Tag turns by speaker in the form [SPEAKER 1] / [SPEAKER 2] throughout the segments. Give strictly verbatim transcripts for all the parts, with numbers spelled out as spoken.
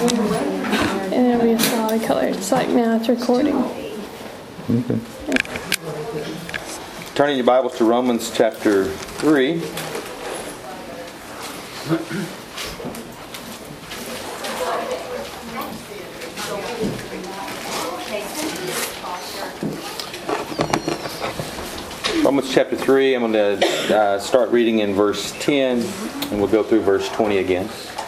[SPEAKER 1] And it'll be a solid color. It's like now it's recording.
[SPEAKER 2] Okay. Turning your Bibles to Romans chapter three. Romans chapter three, I'm going to uh, start reading in verse ten, and we'll go through verse twenty again.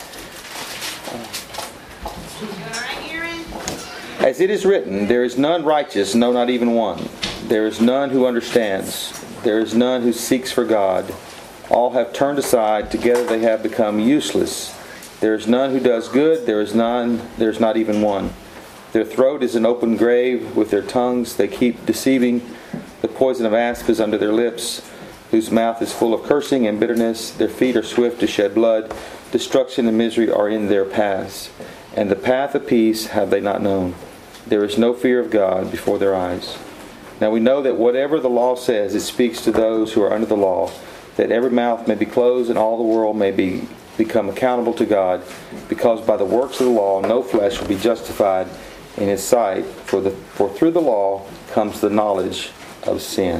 [SPEAKER 2] As it is written, there is none righteous, no, not even one. There is none who understands. There is none who seeks for God. All have turned aside. Together they have become useless. There is none who does good. There is none. There is not even one. Their throat is an open grave. With their tongues they keep deceiving. The poison of asp is under their lips, whose mouth is full of cursing and bitterness. Their feet are swift to shed blood. Destruction and misery are in their paths. And the path of peace have they not known. There is no fear of God before their eyes. Now we know that whatever the law says, it speaks to those who are under the law, that every mouth may be closed and all the world may be become accountable to God, because by the works of the law no flesh will be justified in His sight, for the for through the law comes the knowledge of sin.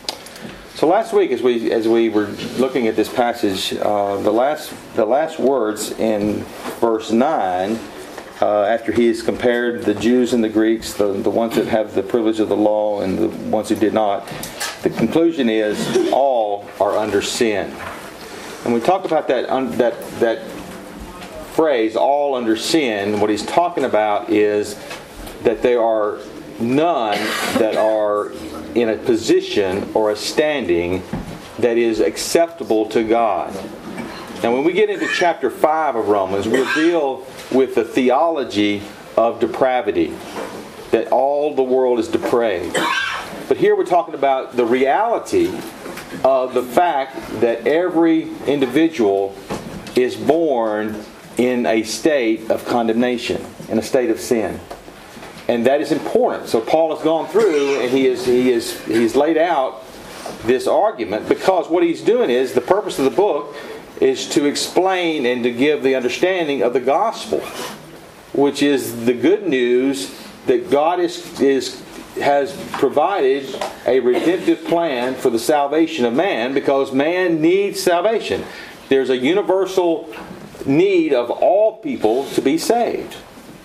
[SPEAKER 2] So last week, as we as we were looking at this passage, uh, the last the last words in verse nine. Uh, after he has compared the Jews and the Greeks, the, the ones that have the privilege of the law and the ones who did not, the conclusion is all are under sin. And we talked about that that that phrase, all under sin. What he's talking about is that there are none that are in a position or a standing that is acceptable to God. Now when we get into chapter five of Romans, we'll deal with the theology of depravity, that all the world is depraved. But here we're talking about the reality of the fact that every individual is born in a state of condemnation, in a state of sin. And that is important. So Paul has gone through and he is he is he's laid out this argument, because what he's doing is, the purpose of the book is to explain and to give the understanding of the gospel, which is the good news that God is, is has provided a redemptive plan for the salvation of man, because man needs salvation. There's a universal need of all people to be saved,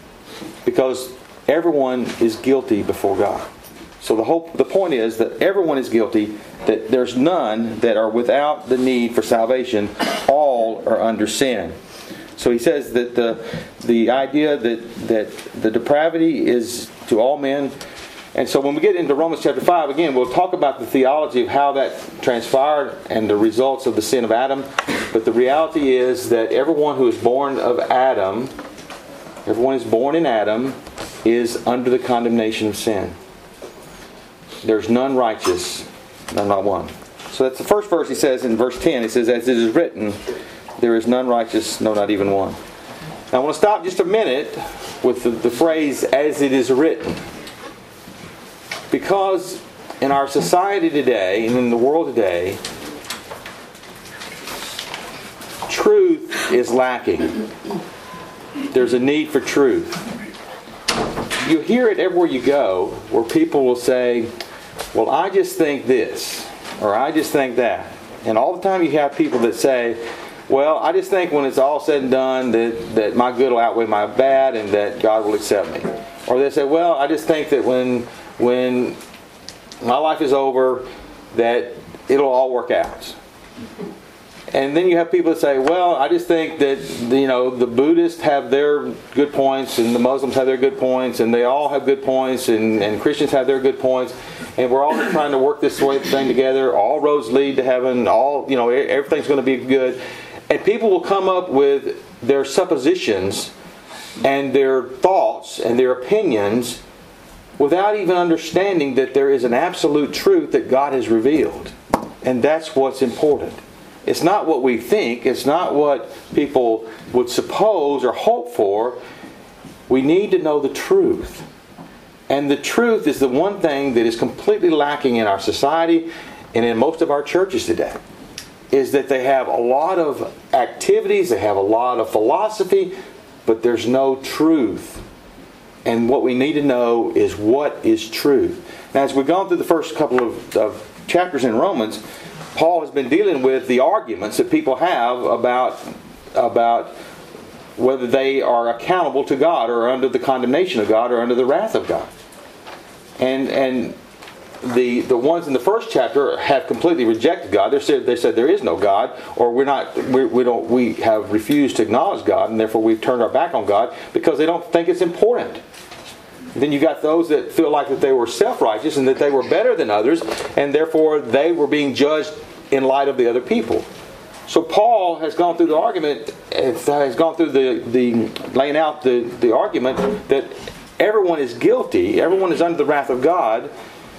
[SPEAKER 2] because everyone is guilty before God. So the whole the point is that everyone is guilty, that there's none that are without the need for salvation. All are under sin. So he says that the the idea that that the depravity is to all men. And so when we get into Romans chapter five, again, we'll talk about the theology of how that transpired and the results of the sin of Adam. But the reality is that everyone who is born of Adam, everyone who is born in Adam, is under the condemnation of sin. There's none righteous, no, not one. So that's the first verse. He says in verse ten, he says, as it is written, there is none righteous, no, not even one. Now I want to stop just a minute with the, the phrase, as it is written. Because in our society today, and in the world today, truth is lacking. There's a need for truth. You hear it everywhere you go, where people will say, well, I just think this, or I just think that. And all the time you have people that say, well, I just think when it's all said and done that, that my good will outweigh my bad and that God will accept me. Or they say, well, I just think that when when my life is over, that it'll all work out. And then you have people that say, well, I just think that, you know, the Buddhists have their good points and the Muslims have their good points and they all have good points and, and Christians have their good points, and we're all trying to work this thing together. All roads lead to heaven. All, you know, everything's going to be good. And people will come up with their suppositions and their thoughts and their opinions without even understanding that there is an absolute truth that God has revealed. And that's what's important. It's not what we think. It's not what people would suppose or hope for. We need to know the truth. And the truth is the one thing that is completely lacking in our society and in most of our churches today. Is that they have a lot of activities, they have a lot of philosophy, but there's no truth. And what we need to know is what is truth. Now, as we've gone through the first couple of, of chapters in Romans, Paul has been dealing with the arguments that people have about, about whether they are accountable to God or under the condemnation of God or under the wrath of God. And and the the ones in the first chapter have completely rejected God. They said they said there is no God, or we're not we we don't we have refused to acknowledge God, and therefore we've turned our back on God because they don't think it's important. And then you got those that feel like that they were self-righteous and that they were better than others, and therefore they were being judged in light of the other people. So Paul has gone through the argument, has gone through the, the laying out the, the argument that everyone is guilty, everyone is under the wrath of God.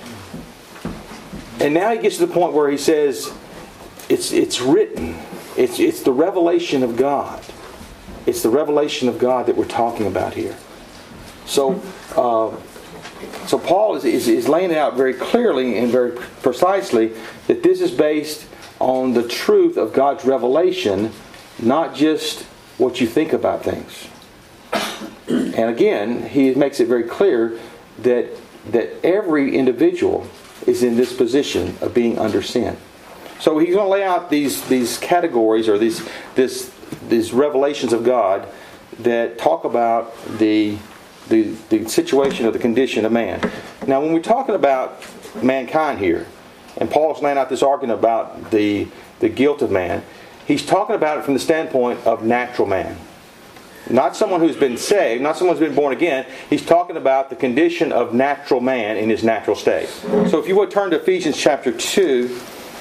[SPEAKER 2] And now he gets to the point where he says, it's it's written. It's it's the revelation of God. It's the revelation of God that we're talking about here. So uh, so Paul is, is, is laying it out very clearly and very precisely that this is based on the truth of God's revelation, not just what you think about things. And again, he makes it very clear that that every individual is in this position of being under sin. So he's going to lay out these these categories or these this these revelations of God that talk about the the the situation or the condition of man. Now, when we're talking about mankind here, and Paul's laying out this argument about the the guilt of man, he's talking about it from the standpoint of natural man. Not someone who's been saved, not someone who's been born again. He's talking about the condition of natural man in his natural state. So if you would turn to Ephesians chapter two.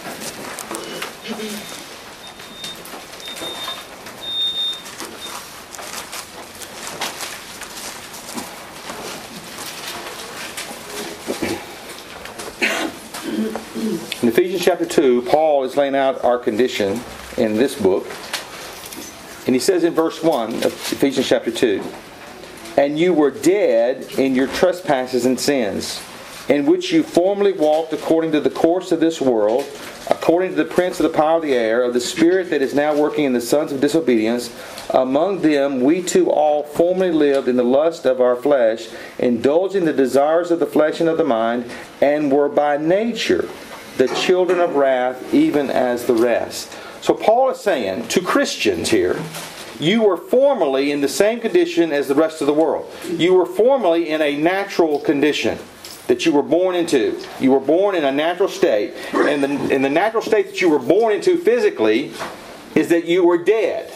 [SPEAKER 2] In Ephesians chapter two, Paul is laying out our condition in this book. And he says in verse one of Ephesians chapter two, "And you were dead in your trespasses and sins, in which you formerly walked according to the course of this world, according to the prince of the power of the air, of the spirit that is now working in the sons of disobedience. Among them we too all formerly lived in the lust of our flesh, indulging the desires of the flesh and of the mind, and were by nature the children of wrath, even as the rest." So Paul is saying to Christians here, you were formerly in the same condition as the rest of the world. You were formerly in a natural condition that you were born into. You were born in a natural state. And the, and the natural state that you were born into physically is that you were dead.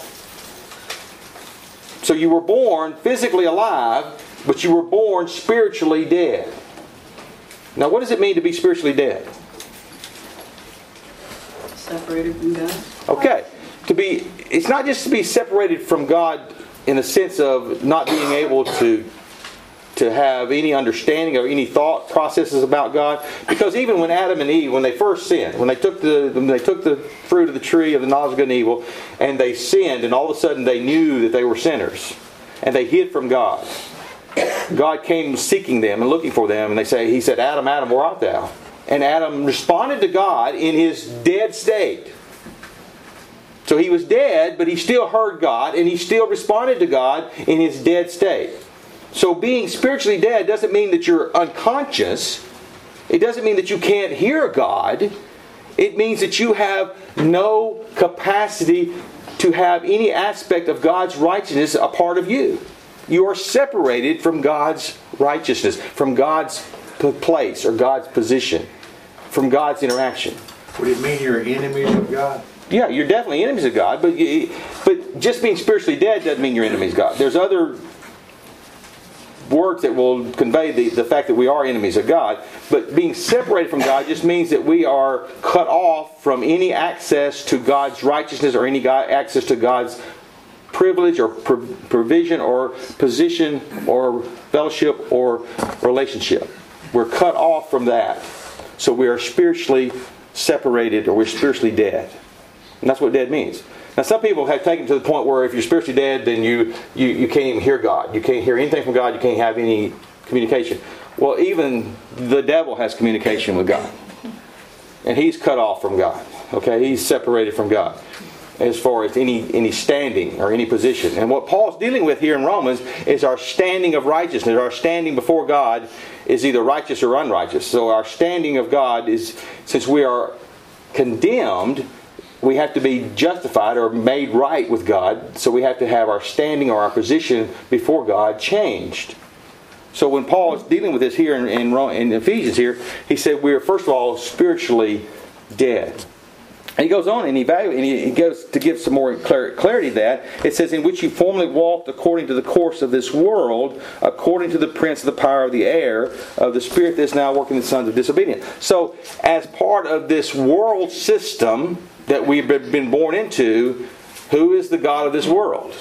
[SPEAKER 2] So you were born physically alive, but you were born spiritually dead. Now, what does it mean to be spiritually dead?
[SPEAKER 3] Separated from God.
[SPEAKER 2] Okay. To be, it's not just to be separated from God in the sense of not being able to to have any understanding or any thought processes about God. Because even when Adam and Eve, when they first sinned, when they took the when they took the fruit of the tree of the knowledge of good and evil, and they sinned, and all of a sudden they knew that they were sinners, and they hid from God. God came seeking them and looking for them, and they say, He said, "Adam, Adam, where art thou?" And Adam responded to God in his dead state. So he was dead, but he still heard God, and he still responded to God in his dead state. So being spiritually dead doesn't mean that you're unconscious. It doesn't mean that you can't hear God. It means that you have no capacity to have any aspect of God's righteousness a part of you. You are separated from God's righteousness, from God's place or God's position, from God's interaction.
[SPEAKER 4] Would it mean you're enemies of God?
[SPEAKER 2] Yeah, you're definitely enemies of God, but you, but just being spiritually dead doesn't mean you're enemies of God. There's other words that will convey the, the fact that we are enemies of God, but being separated from God just means that we are cut off from any access to God's righteousness or any God, access to God's privilege or provision or position or fellowship or relationship. We're cut off from that. So we are spiritually separated, or we're spiritually dead. And that's what dead means. Now, some people have taken it to the point where if you're spiritually dead, then you, you, you can't even hear God. You can't hear anything from God. You can't have any communication. Well, even the devil has communication with God. And he's cut off from God. Okay? He's separated from God. as far as any any standing or any position. And what Paul's dealing with here in Romans is our standing of righteousness. Our standing before God is either righteous or unrighteous. So our standing of God is, since we are condemned, we have to be justified or made right with God. So we have to have our standing or our position before God changed. So when Paul is dealing with this here in, in, in Ephesians here, he said we are first of all spiritually dead. And he goes on and he, value, and he goes to give some more clarity to that. It says, in which you formerly walked according to the course of this world, according to the prince of the power of the air, of the spirit that is now working in the sons of disobedience. So, as part of this world system that we've been born into, who is the God of this world?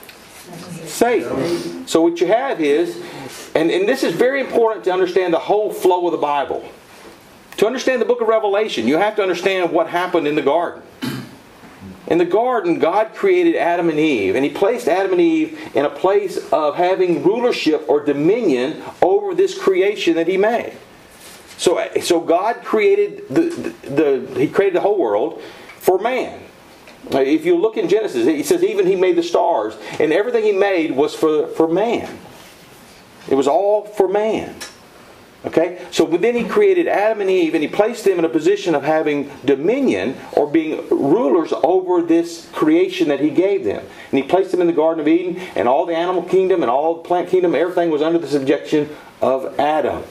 [SPEAKER 2] Satan. So what you have is, and, and this is very important to understand the whole flow of the Bible. To understand the book of Revelation, you have to understand what happened in the garden. In the garden, God created Adam and Eve, and He placed Adam and Eve in a place of having rulership or dominion over this creation that He made. So, so God created the, the, the He created the whole world for man. If you look in Genesis, He says even He made the stars, and everything He made was for, for man. It was all for man. Okay? So then He created Adam and Eve, and He placed them in a position of having dominion or being rulers over this creation that He gave them. And He placed them in the Garden of Eden, and all the animal kingdom and all the plant kingdom, everything was under the subjection of Adam.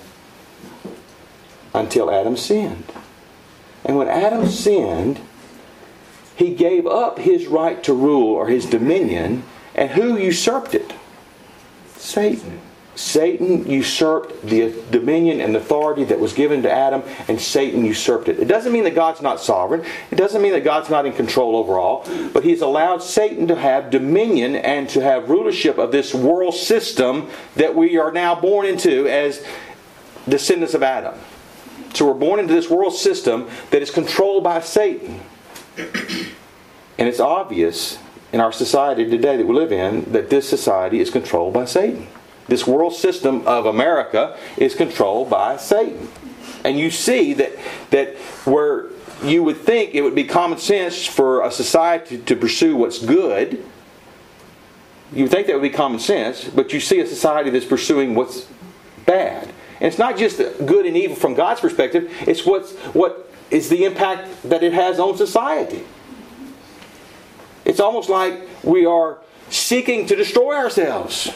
[SPEAKER 2] Until Adam sinned. And when Adam sinned, he gave up his right to rule or his dominion, and who usurped it? Satan. Satan usurped the dominion and authority that was given to Adam, and Satan usurped it. It doesn't mean that God's not sovereign. It doesn't mean that God's not in control over all. But He's allowed Satan to have dominion and to have rulership of this world system that we are now born into as descendants of Adam. So we're born into this world system that is controlled by Satan. And it's obvious in our society today that we live in that this society is controlled by Satan. This world system of America is controlled by Satan. And you see that that where you would think it would be common sense for a society to pursue what's good, you would think that would be common sense, but you see a society that's pursuing what's bad. And it's not just good and evil from God's perspective, it's what's, what is the impact that it has on society. It's almost like we are seeking to destroy ourselves.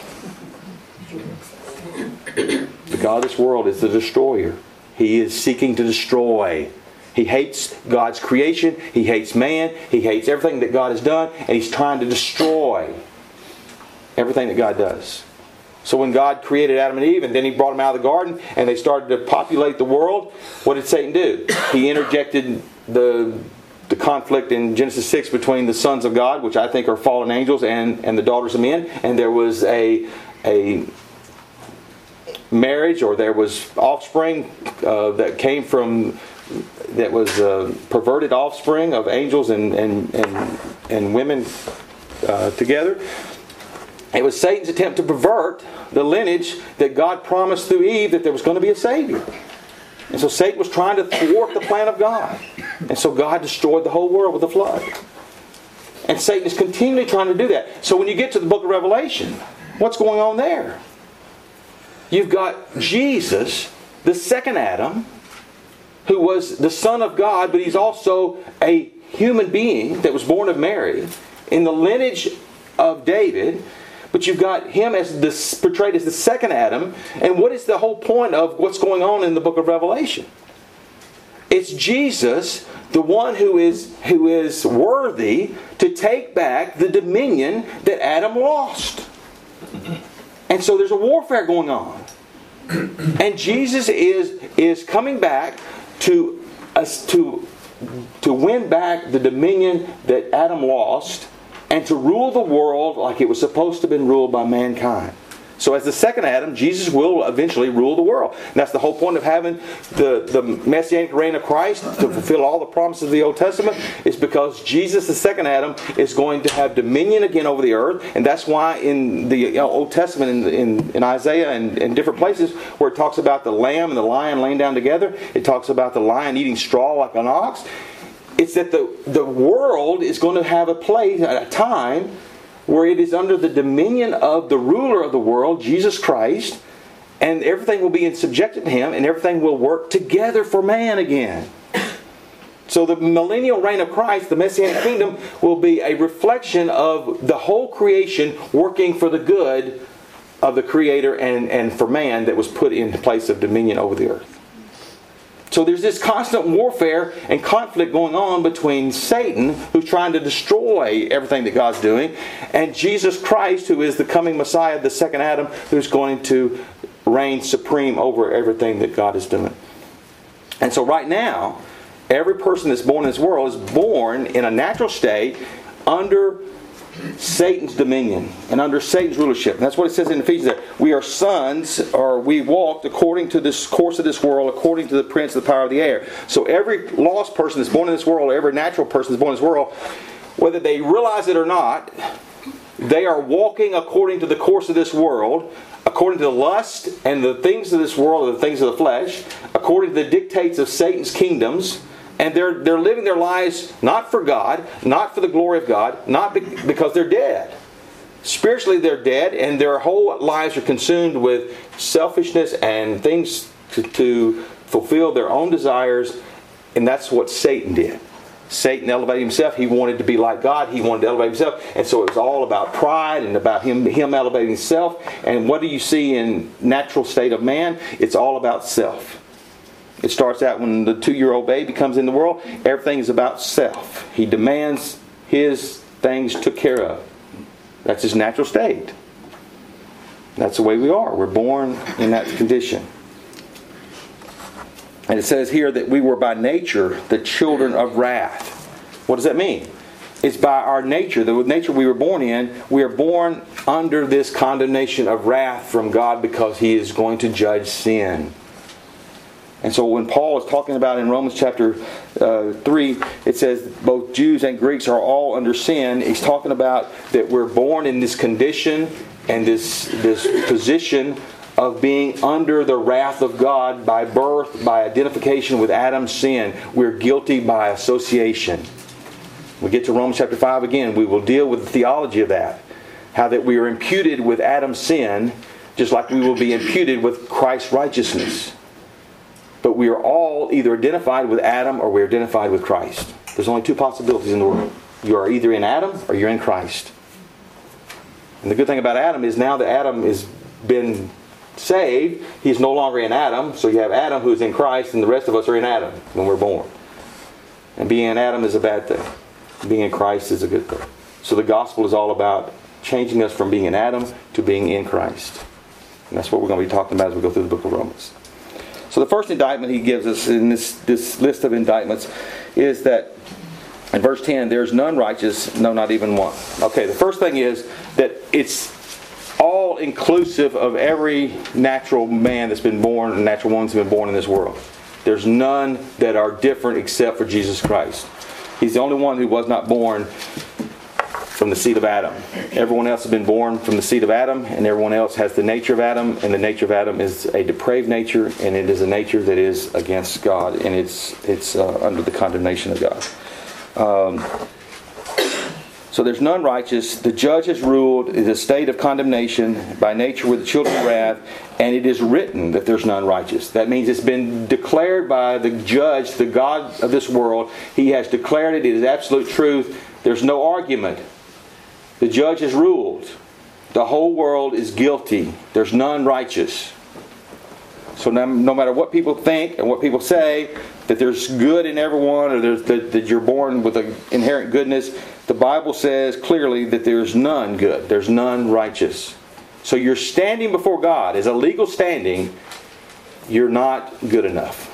[SPEAKER 2] The God of this world is the destroyer. He is seeking to destroy. He hates God's creation. He hates man. He hates everything that God has done. And He's trying to destroy everything that God does. So when God created Adam and Eve, and then He brought them out of the garden, and they started to populate the world, what did Satan do? He interjected the, the conflict in Genesis six between the sons of God, which I think are fallen angels, and, and the daughters of men. And there was a... a marriage, or there was offspring uh, that came from that was uh, perverted offspring of angels and and and, and women uh, together. It was Satan's attempt to pervert the lineage that God promised through Eve that there was going to be a Savior. And so Satan was trying to thwart the plan of God. And so God destroyed the whole world with the flood. And Satan is continually trying to do that. So when you get to the book of Revelation, what's going on there? You've got Jesus, the second Adam, who was the Son of God, but He's also a human being that was born of Mary, in the lineage of David. But you've got Him as the, portrayed as the second Adam. And what is the whole point of what's going on in the book of Revelation? It's Jesus, the one who is, who is worthy to take back the dominion that Adam lost. And so there's a warfare going on. And Jesus is is coming back to us to to win back the dominion that Adam lost, and to rule the world like it was supposed to have been ruled by mankind. So as the second Adam, Jesus will eventually rule the world. And that's the whole point of having the, the Messianic reign of Christ, to fulfill all the promises of the Old Testament, is because Jesus, the second Adam, is going to have dominion again over the earth. And that's why in the you know, Old Testament, in, in, in Isaiah and in different places, where it talks about the lamb and the lion laying down together, it talks about the lion eating straw like an ox. It's that the, the world is going to have a place, a time, where it is under the dominion of the ruler of the world, Jesus Christ, and everything will be subjected to Him, and everything will work together for man again. So the millennial reign of Christ, the Messianic kingdom, will be a reflection of the whole creation working for the good of the Creator and, and for man that was put in place of dominion over the earth. So there's this constant warfare and conflict going on between Satan, who's trying to destroy everything that God's doing, and Jesus Christ, who is the coming Messiah, the second Adam, who's going to reign supreme over everything that God is doing. And so right now, every person that's born in this world is born in a natural state under Satan's dominion and under Satan's rulership. And that's what it says in Ephesians there. We are sons, or we walked according to this course of this world, according to the prince of the power of the air. So every lost person that's born in this world, or every natural person that's born in this world, whether they realize it or not, they are walking according to the course of this world, according to the lust and the things of this world, or the things of the flesh, according to the dictates of Satan's kingdoms. And they're they're living their lives not for God, not for the glory of God, not be, because they're dead. Spiritually they're dead, and their whole lives are consumed with selfishness and things to, to fulfill their own desires. And that's what Satan did. Satan elevated himself. He wanted to be like God. He wanted to elevate himself. And so it was all about pride and about him, him elevating himself. And what do you see in natural state of man? It's all about self. It starts out when the two-year-old baby comes in the world. Everything is about self. He demands his things took care of. That's his natural state. That's the way we are. We're born in that condition. And it says here that we were by nature the children of wrath. What does that mean? It's by our nature, the nature we were born in, we are born under this condemnation of wrath from God because He is going to judge sin. And so when Paul is talking about in Romans chapter uh, three, it says both Jews and Greeks are all under sin. He's talking about that we're born in this condition and this, this position of being under the wrath of God by birth, by identification with Adam's sin. We're guilty by association. We get to Romans chapter five again. We will deal with the theology of that. How that we are imputed with Adam's sin, just like we will be imputed with Christ's righteousness. But we are all either identified with Adam or we're identified with Christ. There's only two possibilities in the world. You are either in Adam or you're in Christ. And the good thing about Adam is now that Adam has been saved, he's no longer in Adam. So you have Adam who's in Christ, and the rest of us are in Adam when we're born. And being in Adam is a bad thing. Being in Christ is a good thing. So the gospel is all about changing us from being in Adam to being in Christ. And that's what we're going to be talking about as we go through the book of Romans. So the first indictment he gives us in this, this list of indictments is that in verse ten, there's none righteous, no, not even one. Okay, the first thing is that it's all inclusive of every natural man that's been born, and natural ones that have been born in this world. There's none that are different except for Jesus Christ. He's the only one who was not born from the seed of Adam. Everyone else has been born from the seed of Adam, and everyone else has the nature of Adam, and the nature of Adam is a depraved nature, and it is a nature that is against God, and it's it's uh, under the condemnation of God. Um, so there's none righteous. The judge has ruled. It is a state of condemnation. By nature we're the children of wrath, and it is written that there's none righteous. That means it's been declared by the judge, the God of this world. He has declared it. It is absolute truth. There's no argument. The judge has ruled. The whole world is guilty. There's none righteous. So no, no matter what people think and what people say, that there's good in everyone, or there's, that, that you're born with an inherent goodness, the Bible says clearly that there's none good. There's none righteous. So you're standing before God as a legal standing. You're not good enough.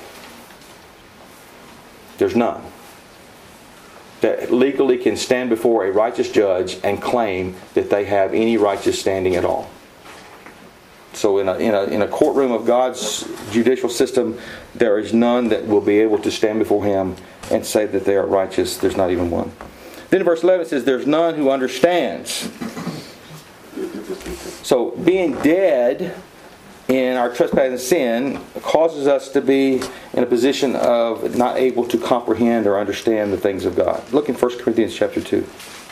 [SPEAKER 2] There's none that legally can stand before a righteous judge and claim that they have any righteous standing at all. So in a, in a, in a courtroom of God's judicial system, there is none that will be able to stand before Him and say that they are righteous. There's not even one. Then in verse eleven it says, there's none who understands. So being dead in our trespass and sin causes us to be in a position of not able to comprehend or understand the things of God. Look in First Corinthians chapter two.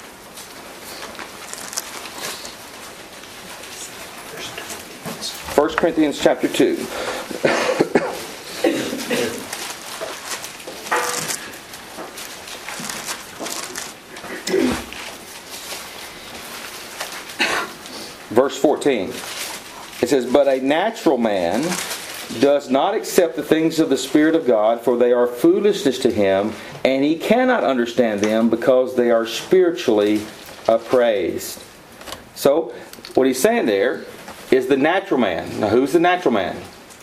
[SPEAKER 2] First Corinthians chapter two. Verse fourteen. It says, "But a natural man does not accept the things of the Spirit of God, for they are foolishness to him, and he cannot understand them because they are spiritually appraised." So, what he's saying there is the natural man. Now, who's the natural man?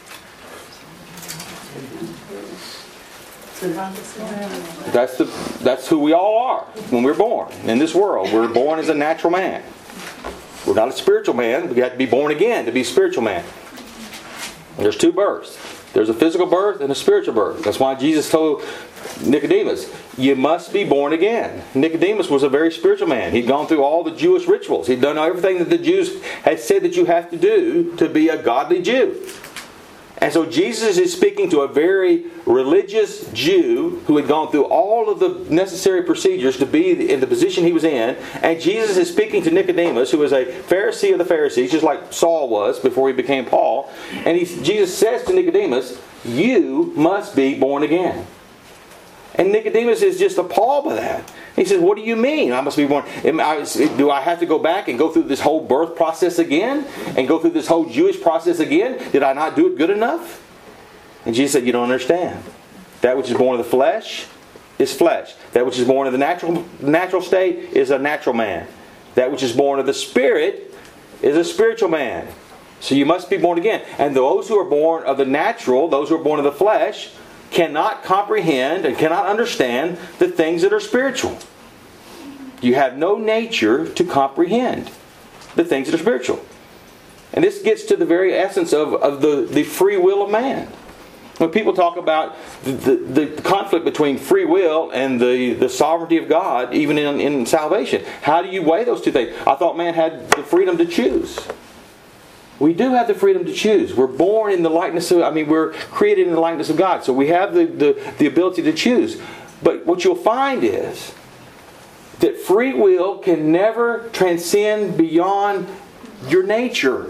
[SPEAKER 2] That's the that's who we all are when we're born in this world. We're born as a natural man. We're not a spiritual man. We have to be born again to be a spiritual man. There's two births. There's a physical birth and a spiritual birth. That's why Jesus told Nicodemus, you must be born again. Nicodemus was a very spiritual man. He'd gone through all the Jewish rituals. He'd done everything that the Jews had said that you have to do to be a godly Jew. And so Jesus is speaking to a very religious Jew who had gone through all of the necessary procedures to be in the position he was in. And Jesus is speaking to Nicodemus, who was a Pharisee of the Pharisees, just like Saul was before he became Paul. And he, Jesus says to Nicodemus, you must be born again. And Nicodemus is just appalled by that. He says, what do you mean? I must be born. Do I have to go back and go through this whole birth process again? And go through this whole Jewish process again? Did I not do it good enough? And Jesus said, you don't understand. That which is born of the flesh is flesh. That which is born of the natural, natural state is a natural man. That which is born of the Spirit is a spiritual man. So you must be born again. And those who are born of the natural, those who are born of the flesh, cannot comprehend and cannot understand the things that are spiritual. You have no nature to comprehend the things that are spiritual. And this gets to the very essence of, of the, the free will of man. When people talk about the, the, the conflict between free will and the, the sovereignty of God, even in, in salvation, how do you weigh those two things? I thought man had the freedom to choose. We do have the freedom to choose. We're born in the likeness of, I mean, we're created in the likeness of God. So we have the, the, the ability to choose. But what you'll find is that free will can never transcend beyond your nature.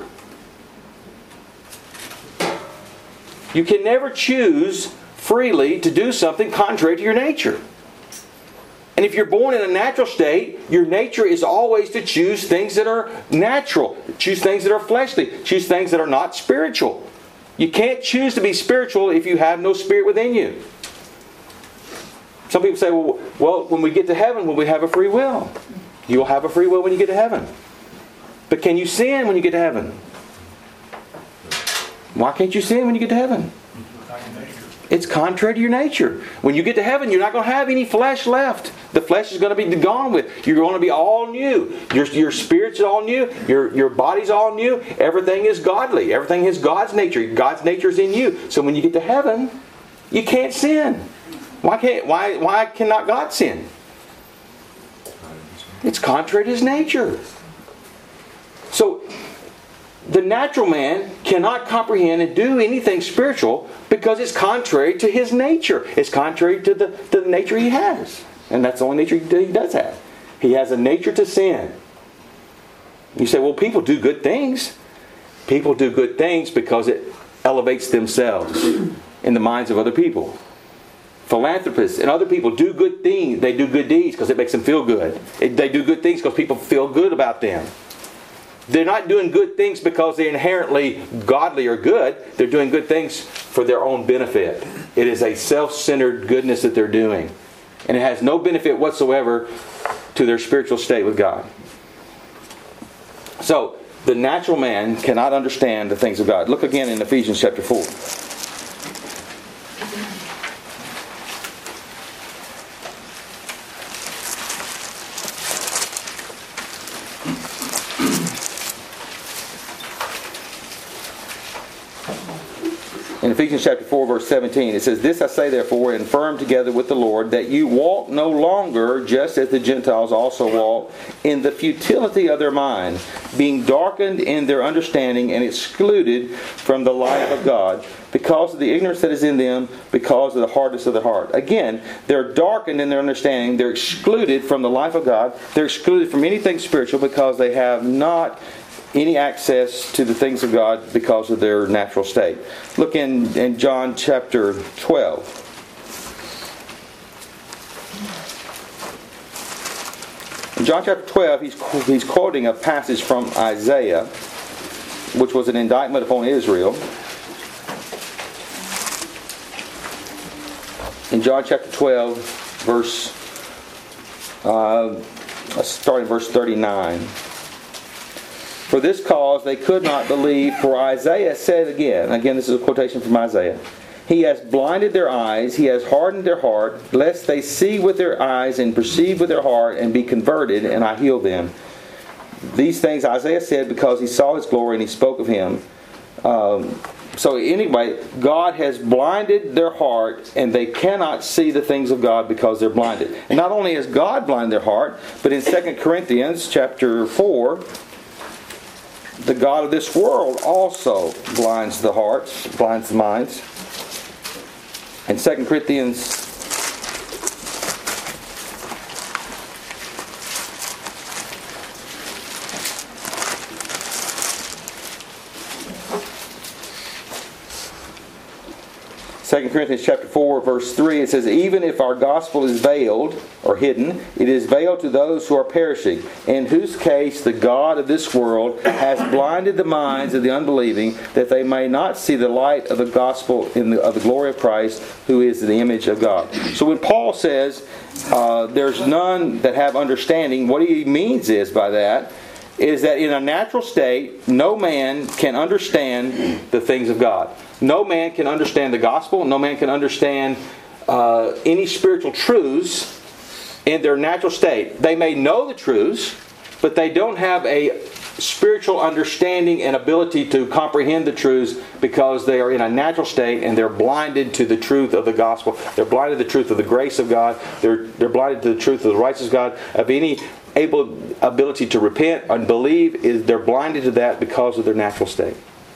[SPEAKER 2] You can never choose freely to do something contrary to your nature. And if you're born in a natural state, your nature is always to choose things that are natural. Choose things that are fleshly. Choose things that are not spiritual. You can't choose to be spiritual if you have no spirit within you. Some people say, well, well, when we get to heaven, will we have a free will? You'll have a free will when you get to heaven. But can you sin when you get to heaven? Why can't you sin when you get to heaven? It's contrary to your nature. When you get to heaven, you're not going to have any flesh left. The flesh is going to be gone with. You're going to be all new. Your, your spirit's all new. Your, your body's all new. Everything is godly. Everything is God's nature. God's nature is in you. So when you get to heaven, you can't sin. Why can't? Why, why cannot God sin? It's contrary to His nature. So the natural man cannot comprehend and do anything spiritual because it's contrary to his nature. It's contrary to the, to the nature he has. And that's the only nature he does have. He has a nature to sin. You say, well, people do good things. People do good things because it elevates themselves in the minds of other people. Philanthropists and other people do good things. They do good deeds because it makes them feel good. It, they do good things because people feel good about them. They're not doing good things because they're inherently godly or good. They're doing good things for their own benefit. It is a self-centered goodness that they're doing. And it has no benefit whatsoever to their spiritual state with God. So, the natural man cannot understand the things of God. Look again in Ephesians chapter four. In Ephesians chapter four, verse seventeen, it says, "This I say therefore, and firm together with the Lord, that you walk no longer just as the Gentiles also walk, in the futility of their mind, being darkened in their understanding and excluded from the light of God, because of the ignorance that is in them, because of the hardness of their heart." Again, they're darkened in their understanding. They're excluded from the life of God. They're excluded from anything spiritual because they have not any access to the things of God because of their natural state. Look in, in John chapter twelve. In John chapter twelve, he's, he's quoting a passage from Isaiah, which was an indictment upon Israel. In John chapter twelve, verse, uh, let's start in verse thirty-nine. "For this cause they could not believe, for Isaiah said again," again this is a quotation from Isaiah, "He has blinded their eyes, He has hardened their heart, lest they see with their eyes and perceive with their heart and be converted, and I heal them." These things Isaiah said because he saw His glory and he spoke of Him. Um, so anyway, God has blinded their heart and they cannot see the things of God because they're blinded. And not only has God blinded their heart, but in Second Corinthians chapter four, the God of this world also blinds the hearts, blinds the minds. In Second Corinthians Second Corinthians chapter four, verse three, it says, "Even if our gospel is veiled or hidden, it is veiled to those who are perishing, in whose case the God of this world has blinded the minds of the unbelieving, that they may not see the light of the gospel in the, of the glory of Christ, who is the image of God." So when Paul says, uh, "There's none that have understanding," what he means is by that, is that in a natural state, no man can understand the things of God. No man can understand the gospel. No man can understand uh, any spiritual truths in their natural state. They may know the truths, but they don't have a spiritual understanding and ability to comprehend the truths because they are in a natural state and they're blinded to the truth of the gospel. They're blinded to the truth of the grace of God. They're, they're blinded to the truth of the righteousness of God. Of any able ability to repent and believe, is they're blinded to that because of their natural state.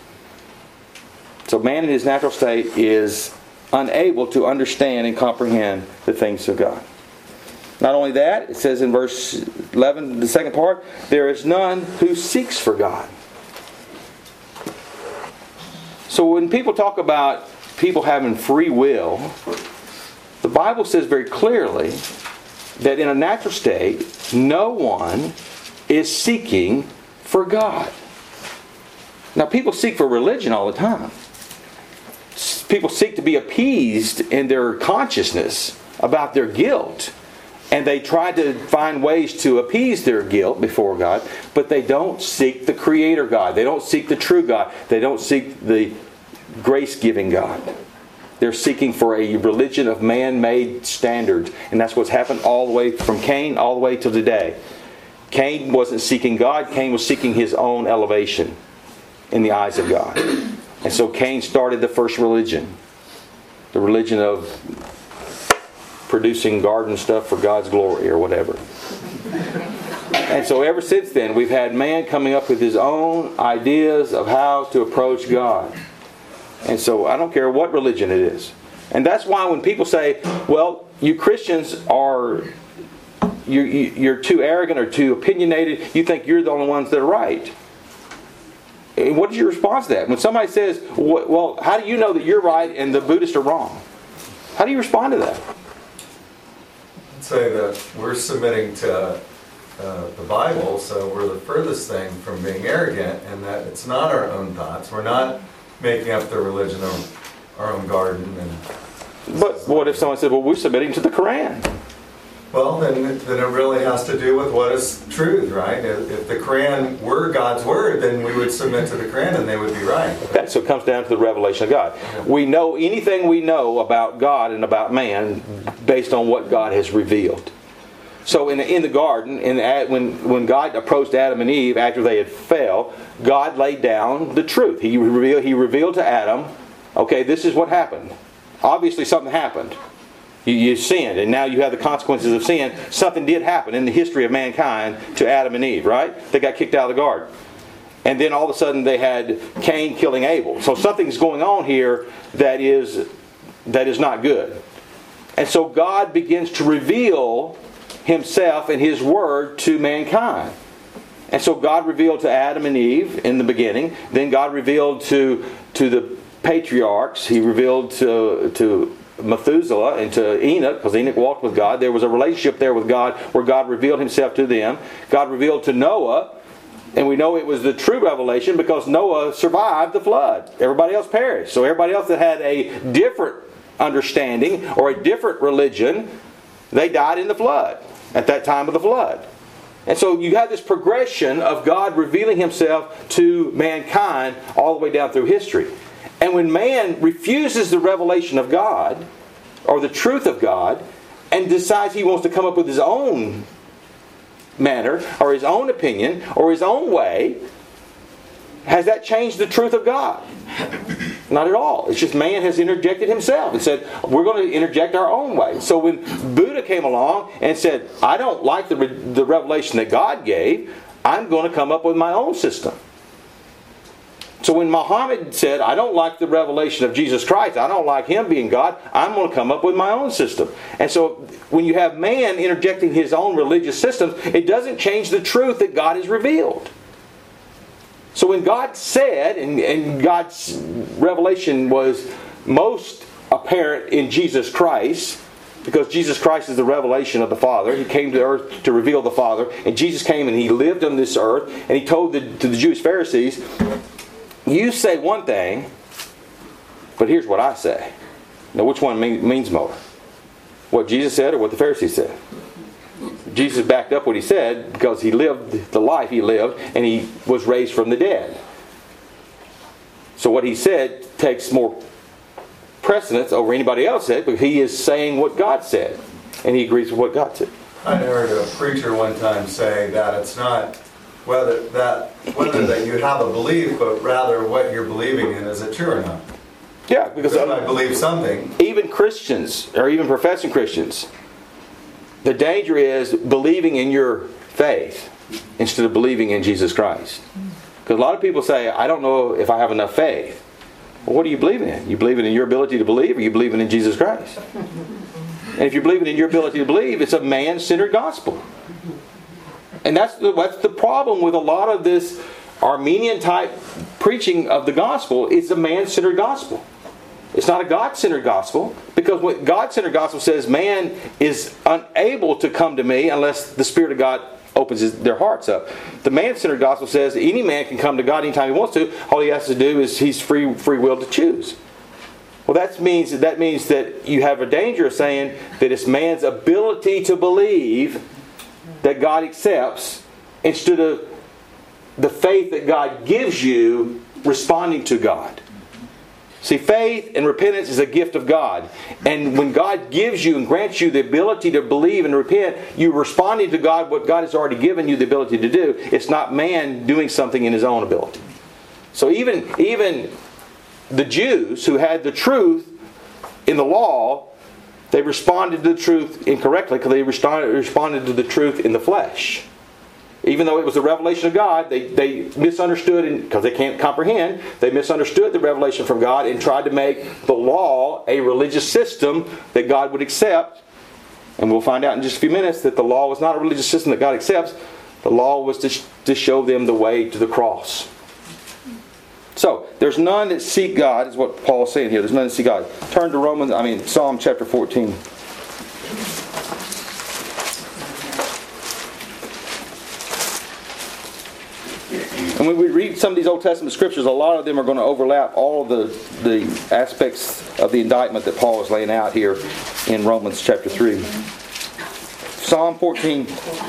[SPEAKER 2] So man in his natural state is unable to understand and comprehend the things of God. Not only that, it says in verse eleven, the second part, "There is none who seeks for God." So when people talk about people having free will, the Bible says very clearly that in a natural state, no one is seeking for God. Now, people seek for religion all the time. People seek to be appeased in their consciousness about their guilt. And they try to find ways to appease their guilt before God. But they don't seek the Creator God. They don't seek the true God. They don't seek the grace-giving God. They're seeking for a religion of man-made standards. And that's what's happened all the way from Cain all the way to today. Cain wasn't seeking God. Cain was seeking his own elevation in the eyes of God. And so Cain started the first religion. The religion of producing garden stuff for God's glory or whatever. And so ever since then, we've had man coming up with his own ideas of how to approach God. And so I don't care what religion it is. And that's why when people say, well, you Christians are, you're, you're too arrogant or too opinionated, you think you're the only ones that are right. And what is your response to that? When somebody says, well, how do you know that you're right and the Buddhists are wrong? How do you respond to that?
[SPEAKER 5] I'd say that we're submitting to uh, the Bible, so we're the furthest thing from being arrogant, and that it's not our own thoughts. We're not making up the religion of our own garden. And
[SPEAKER 2] but what if someone said, well, we're submitting to the Quran?
[SPEAKER 5] Well, then, then it really has to do with what is truth, right? If, if the Quran were God's word, then we would submit to the Quran and they would be right.
[SPEAKER 2] Okay, so it comes down to the revelation of God. Yeah. We know anything we know about God and about man based on what God has revealed. So in, in the garden, in the, when, when God approached Adam and Eve after they had fell, God laid down the truth. He revealed, he revealed to Adam Okay, this is what happened. Obviously something happened. You, you sinned, and now you have the consequences of sin. Something did happen in the history of mankind to Adam and Eve, right? They got kicked out of the garden. And then all of a sudden they had Cain killing Abel. So something's going on here that is, that is not good. And so God begins to reveal Himself and His Word to mankind. And so God revealed to Adam and Eve in the beginning. Then God revealed to, to the patriarchs. He revealed to, to Methuselah and to Enoch, because Enoch walked with God. There was a relationship there with God where God revealed Himself to them. God revealed to Noah, and we know it was the true revelation because Noah survived the flood. Everybody else perished. So everybody else that had a different understanding or a different religion, they died in the flood at that time of the flood. And so you have this progression of God revealing Himself to mankind all the way down through history. And when man refuses the revelation of God, or the truth of God, and decides he wants to come up with his own manner, or his own opinion, or his own way, has that changed the truth of God? Not at all. It's just man has interjected himself and said, we're going to interject our own way. So when Buddha came along and said, I don't like the, the revelation that God gave, I'm going to come up with my own system. So when Muhammad said, I don't like the revelation of Jesus Christ, I don't like Him being God, I'm going to come up with my own system. And so when you have man interjecting his own religious systems, it doesn't change the truth that God has revealed. So when God said, and, and God's revelation was most apparent in Jesus Christ, because Jesus Christ is the revelation of the Father. He came to earth to reveal the Father. And Jesus came and He lived on this earth. And He told the, to the Jewish Pharisees, you say one thing, but here's what I say. Now which one mean, means more? What Jesus said or what the Pharisees said? Jesus backed up what He said because He lived the life He lived and He was raised from the dead. So what He said takes more precedence over anybody else said because He is saying what God said. And He agrees with what God said.
[SPEAKER 5] I heard a preacher one time say that it's not whether that whether that you have a belief, but rather what you're believing in, is it true or not?
[SPEAKER 2] Yeah, because
[SPEAKER 5] if I believe something.
[SPEAKER 2] Even Christians, or even professing Christians, the danger is believing in your faith instead of believing in Jesus Christ. Because a lot of people say, I don't know if I have enough faith. Well, what are you believing in? You believing in your ability to believe, or are you believing in Jesus Christ? And if you're believing in your ability to believe, it's a man-centered gospel. And that's the, that's the problem with a lot of this Armenian-type preaching of the gospel. It's a man-centered gospel. It's not a God-centered gospel, because what God-centered gospel says, man is unable to come to me unless the Spirit of God opens his, their hearts up. The man-centered gospel says any man can come to God anytime he wants to. All he has to do is he's free free will to choose. Well, that means that means that you have a danger of saying that it's man's ability to believe that God accepts instead of the faith that God gives you responding to God. See, faith and repentance is a gift of God. And when God gives you and grants you the ability to believe and repent, you're responding to God, what God has already given you the ability to do. It's not man doing something in his own ability. So even, even the Jews who had the truth in the law, they responded to the truth incorrectly because they responded to the truth in the flesh. Even though it was the revelation of God, they, they misunderstood, because they can't comprehend, they misunderstood the revelation from God and tried to make the law a religious system that God would accept. And we'll find out in just a few minutes that the law was not a religious system that God accepts. The law was to, to show them the way to the cross. So, there's none that seek God, is what Paul is saying here. There's none that seek God. Turn to Romans, I mean, Psalm chapter fourteen. And when we read some of these Old Testament scriptures, a lot of them are going to overlap all of the, the aspects of the indictment that Paul is laying out here in Romans chapter three. Psalm fourteen.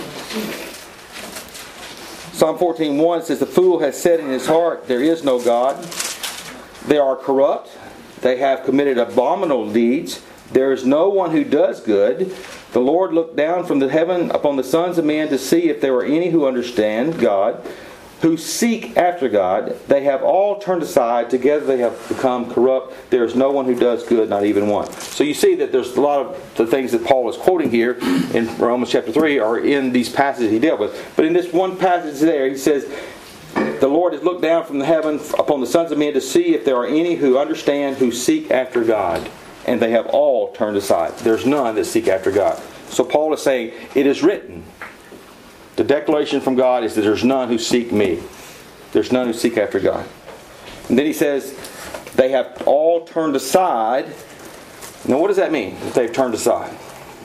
[SPEAKER 2] Psalm fourteen one says, the fool has said in his heart, there is no God. They are corrupt. They have committed abominable deeds. There is no one who does good. The Lord looked down from the heaven upon the sons of men to see if there were any who understand God. who seek after God. They have all turned aside. Together they have become corrupt. There is no one who does good, not even one. So you see that there's a lot of the things that Paul is quoting here in Romans chapter three are in these passages he dealt with. But in this one passage there, he says, the Lord has looked down from the heaven upon the sons of men to see if there are any who understand, who seek after God. And they have all turned aside. There's none that seek after God. So Paul is saying, it is written. The declaration from God is that there's none who seek me. There's none who seek after God. And then he says, they have all turned aside. Now what does that mean, that they've turned aside?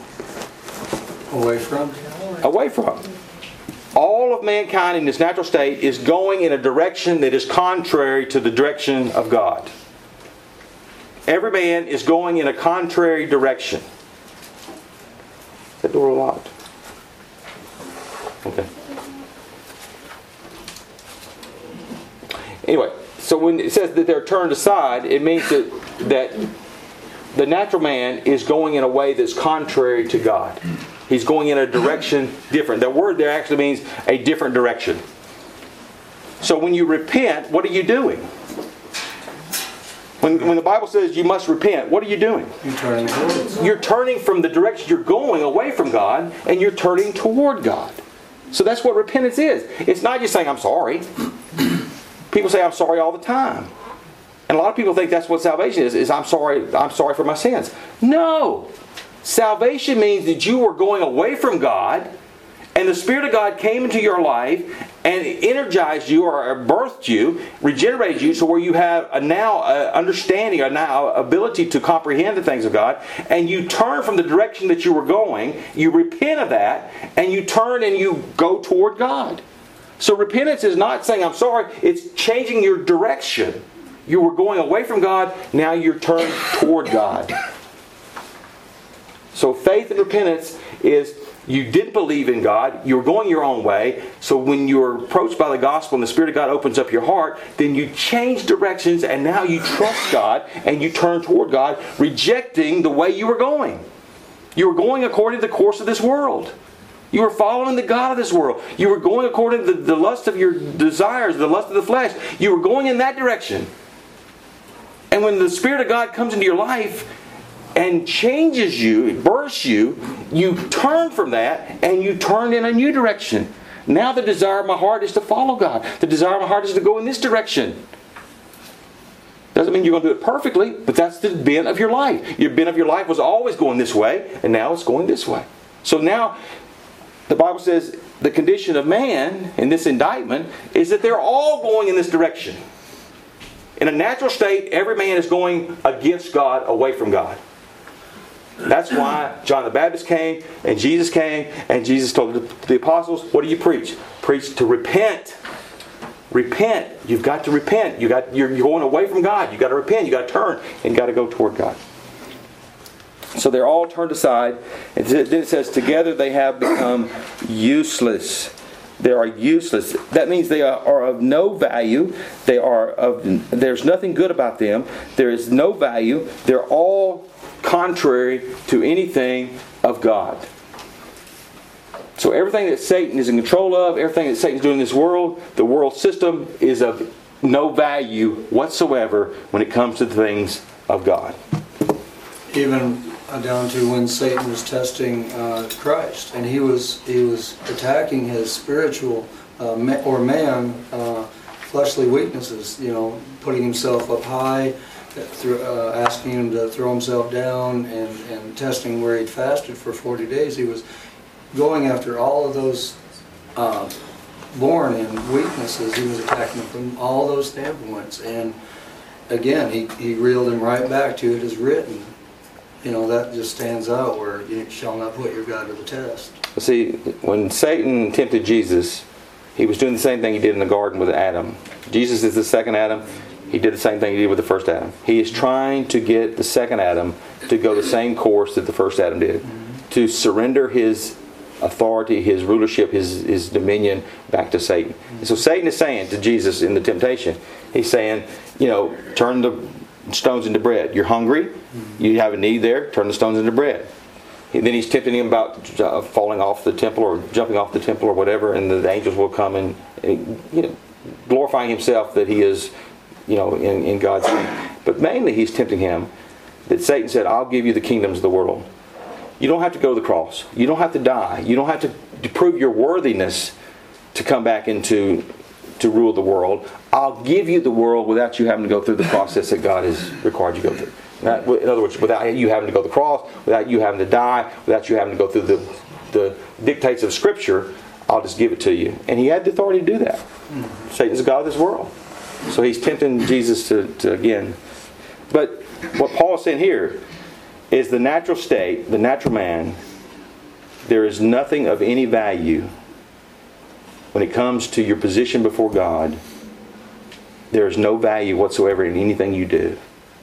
[SPEAKER 6] Away from?
[SPEAKER 2] Away from. All of mankind in this natural state is going in a direction that is contrary to the direction of God. Every man is going in a contrary direction. Is that door locked? Okay. Anyway, so when it says that they're turned aside, it means that, that the natural man is going in a way that's contrary to God. He's going in a direction different. The word there actually means a different direction. So when you repent, what are you doing? When, when the Bible says you must repent, what are you doing?
[SPEAKER 6] You're turning towards.
[SPEAKER 2] You're turning from the direction you're going away from God, and you're turning toward God. So that's what repentance is. It's not just saying, I'm sorry. People say, I'm sorry all the time. And a lot of people think that's what salvation is, is I'm sorry, I'm sorry for my sins. No. Salvation means that you were going away from God, and the Spirit of God came into your life and energized you or birthed you, regenerated you, so where you have a now uh, understanding, a now ability to comprehend the things of God, and you turn from the direction that you were going, you repent of that, and you turn and you go toward God. So repentance is not saying I'm sorry, it's changing your direction. You were going away from God, now you're turned toward God. So faith and repentance is you didn't believe in God, you were going your own way, so when you're approached by the gospel and the Spirit of God opens up your heart, then you change directions and now you trust God and you turn toward God, rejecting the way you were going. You were going according to the course of this world. You were following the God of this world. You were going according to the, the lust of your desires, the lust of the flesh. You were going in that direction. And when the Spirit of God comes into your life and changes you, bursts you, you turn from that and you turn in a new direction. Now the desire of my heart is to follow God. The desire of my heart is to go in this direction. Doesn't mean you're going to do it perfectly, but that's the bent of your life. Your bent of your life was always going this way, and now it's going this way. So now, the Bible says the condition of man in this indictment is that they're all going in this direction. In a natural state, every man is going against God, away from God. That's why John the Baptist came, and Jesus came, and Jesus told the, the apostles, what do you preach? Preach to repent. Repent. You've got to repent. You got, you're going away from God. You've got to repent. You've got to turn, and got to go toward God. So they're all turned aside. And then it says, together they have become useless. They are useless. That means they are, are of no value. They are of. There's nothing good about them. There is no value. They're all contrary to anything of God. So everything that Satan is in control of, everything that Satan's doing in this world, the world system is of no value whatsoever when it comes to the things of God.
[SPEAKER 6] Even down to when Satan was testing uh, Christ, and he was he was attacking his spiritual uh, ma- or man uh, fleshly weaknesses. You know, putting himself up high, through, uh, asking him to throw himself down, and, and testing where he'd fasted for forty days. He was going after all of those uh, born in weaknesses. He was attacking them from all those standpoints, and again, he he reeled him right back to it is written. You know, that just stands out where you shall not put your God to the test.
[SPEAKER 2] See, when Satan tempted Jesus, he was doing the same thing he did in the garden with Adam. Jesus is the second Adam. He did the same thing he did with the first Adam. He is trying to get the second Adam to go the same course that the first Adam did. Mm-hmm. To surrender his authority, his rulership, his, his dominion back to Satan. Mm-hmm. And so Satan is saying to Jesus in the temptation, he's saying, you know, turn the stones into bread. You're hungry, you have a need there, turn the stones into bread. And then he's tempting him about uh, falling off the temple or jumping off the temple or whatever, and the, the angels will come and, and you know, glorifying himself that he is, you know, in, in God's name. But mainly he's tempting him that Satan said, I'll give you the kingdoms of the world. You don't have to go to the cross. You don't have to die. You don't have to, to prove your worthiness to come back into to rule the world. I'll give you the world without you having to go through the process that God has required you to go through. That, in other words, without you having to go to the cross, without you having to die, without you having to go through the, the dictates of Scripture, I'll just give it to you. And he had the authority to do that. Mm-hmm. Satan's the God of this world. So he's tempting Jesus to, to again. But what Paul is saying here is the natural state, the natural man, there is nothing of any value when it comes to your position before God. There is no value whatsoever in anything you do.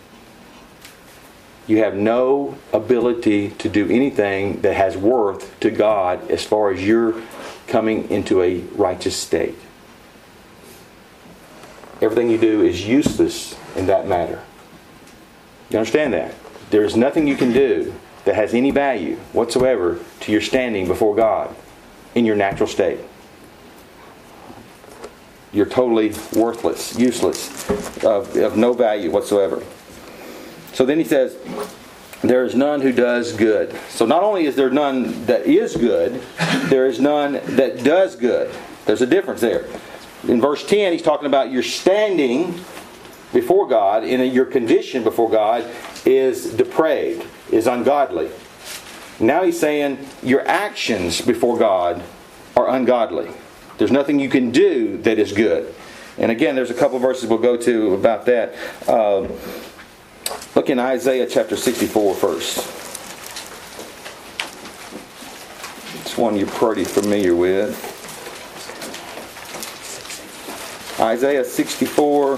[SPEAKER 2] You have no ability to do anything that has worth to God as far as you're coming into a righteous state. Everything you do is useless in that matter. You understand that? There is nothing you can do that has any value whatsoever to your standing before God in your natural state. You're totally worthless, useless, of, of no value whatsoever. So then he says, there is none who does good. So not only is there none that is good, there is none that does good. There's a difference there. In verse ten, he's talking about your standing before God, and your condition before God is depraved, is ungodly. Now he's saying your actions before God are ungodly. There's nothing you can do that is good. And again, there's a couple of verses we'll go to about that. Um, look in Isaiah chapter sixty-four first. It's one you're pretty familiar with. Isaiah sixty-four.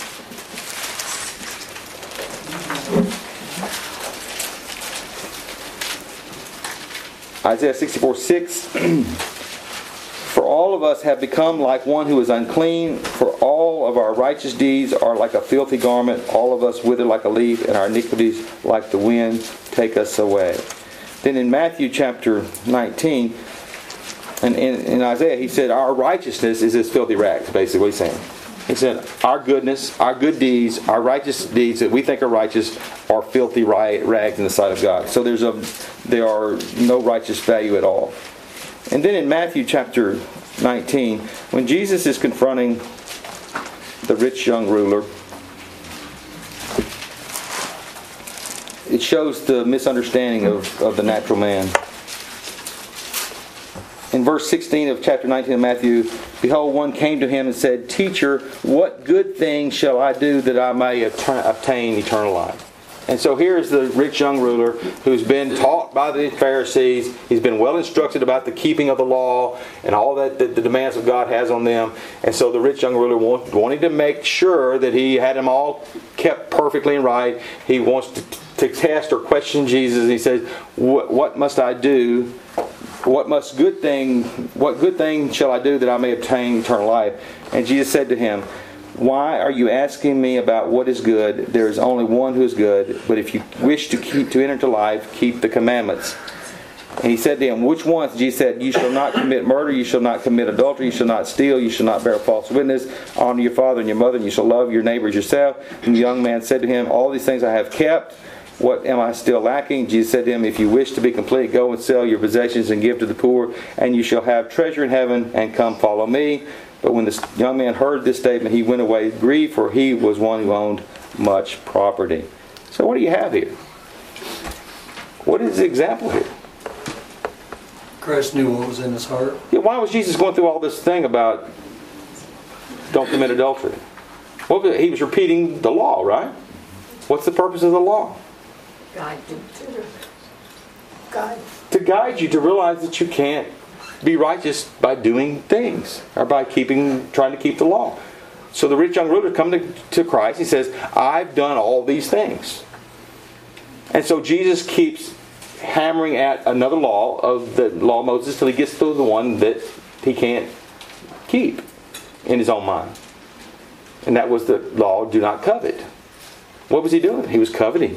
[SPEAKER 2] Isaiah sixty-four six. For all of us have become like one who is unclean, for all of our righteous deeds are like a filthy garment, all of us wither like a leaf, and our iniquities like the wind take us away. Then in Matthew chapter nineteen, and in, in Isaiah, he said, our righteousness is as filthy rags, basically what he's saying. He said, our goodness, our good deeds, our righteous deeds that we think are righteous are filthy rags in the sight of God. So there's a, there are no righteous value at all. And then in Matthew chapter nineteen, when Jesus is confronting the rich young ruler, it shows the misunderstanding of, of the natural man. In verse sixteen of chapter nineteen of Matthew, behold, one came to him and said, Teacher, what good thing shall I do that I may obtain eternal life? And so here's the rich young ruler who's been taught by the Pharisees. He's been well instructed about the keeping of the law and all that, that the demands of God has on them. And so the rich young ruler wanting to make sure that he had them all kept perfectly and right. He wants to, to test or question Jesus. And he says, what, what must I do? What must good thing, what good thing shall I do that I may obtain eternal life? And Jesus said to him, why are you asking me about what is good? There is only one who is good. But if you wish to keep to enter into life, keep the commandments. And he said to him, which ones? Jesus said, you shall not commit murder, you shall not commit adultery, you shall not steal, you shall not bear false witness, honor your father and your mother, and you shall love your neighbor as yourself. And the young man said to him, all these things I have kept. What am I still lacking? Jesus said to him, if you wish to be complete, go and sell your possessions and give to the poor, and you shall have treasure in heaven, and come follow me. But when this young man heard this statement, he went away grieved, for he was one who owned much property. So what do you have here? What is the example here?
[SPEAKER 6] Christ knew what was in his heart.
[SPEAKER 2] Yeah, why was Jesus going through all this thing about don't commit adultery? Well, he was repeating the law, right? What's the purpose of the law?
[SPEAKER 7] Guide you to guide.
[SPEAKER 2] To guide you to realize that you can't be righteous by doing things or by keeping, trying to keep the law. So the rich young ruler comes to, to Christ. He says, I've done all these things. And so Jesus keeps hammering at another law of the law of Moses till he gets to the one that he can't keep in his own mind. And that was the law, do not covet. What was he doing? He was coveting.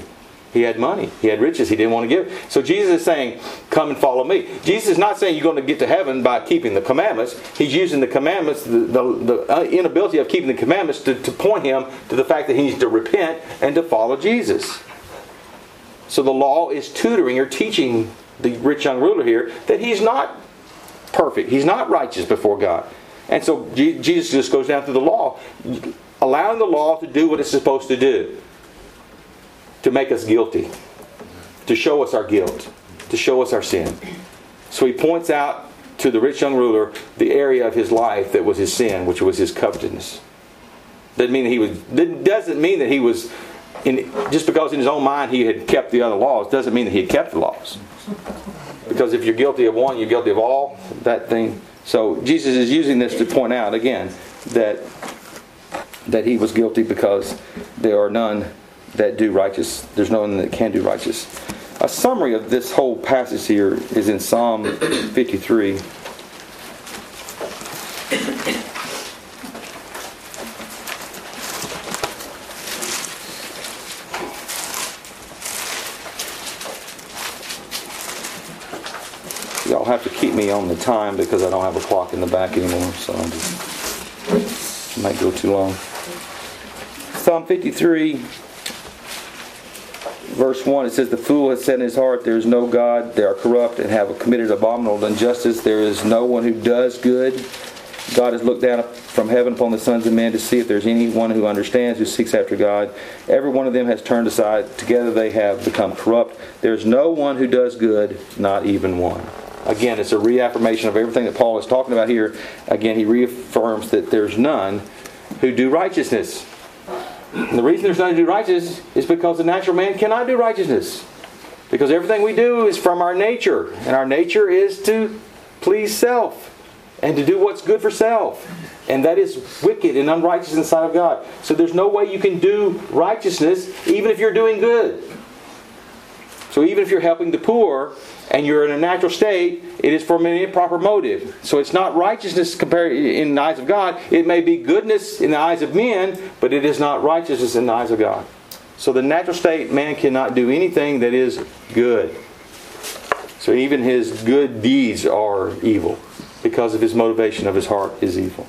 [SPEAKER 2] He had money. He had riches. He didn't want to give. So Jesus is saying, come and follow me. Jesus is not saying you're going to get to heaven by keeping the commandments. He's using the commandments, the, the, the inability of keeping the commandments to, to point him to the fact that he needs to repent and to follow Jesus. So the law is tutoring or teaching the rich young ruler here that he's not perfect. He's not righteous before God. And so Jesus just goes down through the law, allowing the law to do what it's supposed to do. To make us guilty. To show us our guilt. To show us our sin. So he points out to the rich young ruler the area of his life that was his sin, which was his covetousness. Doesn't mean that he was. Doesn't mean that he was. In, just because in his own mind he had kept the other laws, doesn't mean that he had kept the laws. Because if you're guilty of one, you're guilty of all. That thing. So Jesus is using this to point out again that that he was guilty because there are none that do righteous. There's no one that can do righteous. A summary of this whole passage here is in Psalm fifty-three. Y'all have to keep me on the time because I don't have a clock in the back anymore, so I just might go too long. Psalm fifty-three. Verse one, it says, the fool has said in his heart, there is no God. They are corrupt and have committed abominable injustice. There is no one who does good. God has looked down from heaven upon the sons of men to see if there is anyone who understands, who seeks after God. Every one of them has turned aside. Together they have become corrupt. There is no one who does good, not even one. Again, it's a reaffirmation of everything that Paul is talking about here. Again, he reaffirms that there's none who do righteousness. And the reason there's none who do righteousness is because the natural man cannot do righteousness. Because everything we do is from our nature. And our nature is to please self. And to do what's good for self. And that is wicked and unrighteous in the sight of God. So there's no way you can do righteousness even if you're doing good. So even if you're helping the poor and you're in a natural state, it is from an improper motive. So it's not righteousness compared in the eyes of God. It may be goodness in the eyes of men, but it is not righteousness in the eyes of God. So the natural state, man cannot do anything that is good. So even his good deeds are evil because of his motivation of his heart is evil.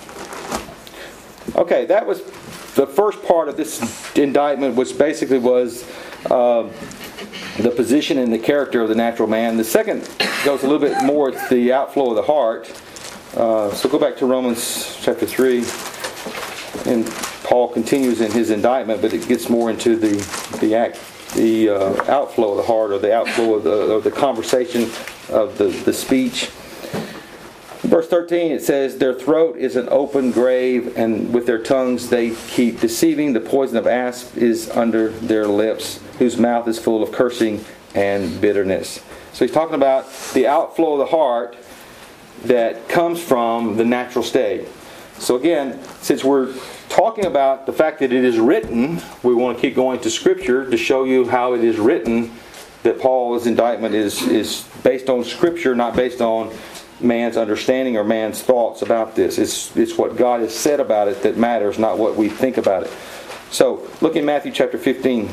[SPEAKER 2] Okay, that was the first part of this indictment, which basically was uh, the position and the character of the natural man. The second goes a little bit more to the outflow of the heart. Uh, so go back to Romans chapter three. And Paul continues in his indictment, but it gets more into the the act, the uh, outflow of the heart, or the outflow of the, of the conversation, of the, the speech. Verse thirteen, it says, their throat is an open grave, and with their tongues they keep deceiving. The poison of asp is under their lips, whose mouth is full of cursing and bitterness. So he's talking about the outflow of the heart that comes from the natural state. So again, since we're talking about the fact that it is written, we want to keep going to Scripture to show you how it is written, that Paul's indictment is, is based on Scripture, not based on man's understanding or man's thoughts about this. It's, it's what God has said about it that matters, not what we think about it. So, look in Matthew chapter fifteen.